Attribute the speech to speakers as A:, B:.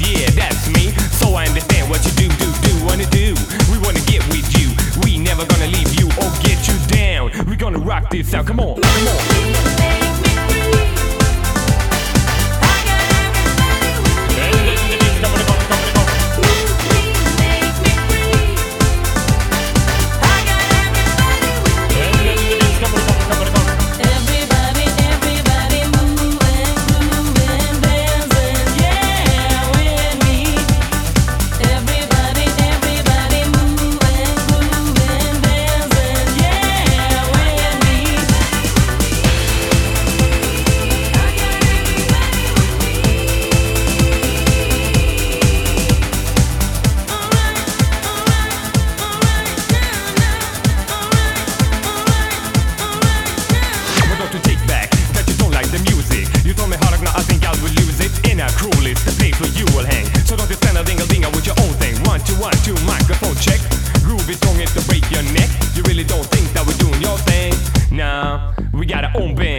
A: yeah, that's me. So I understand what you wanna do. We wanna get with you. We never gonna leave you or get you down. We gonna rock this out. Come on, come on. The place where you will hang. So don't you stand a ding-a-ding-a with your own thing. 1, 2, 1, 2, microphone check. Groovy song is to break your neck. You really don't think that we're doing your thing? Nah, we got our own band.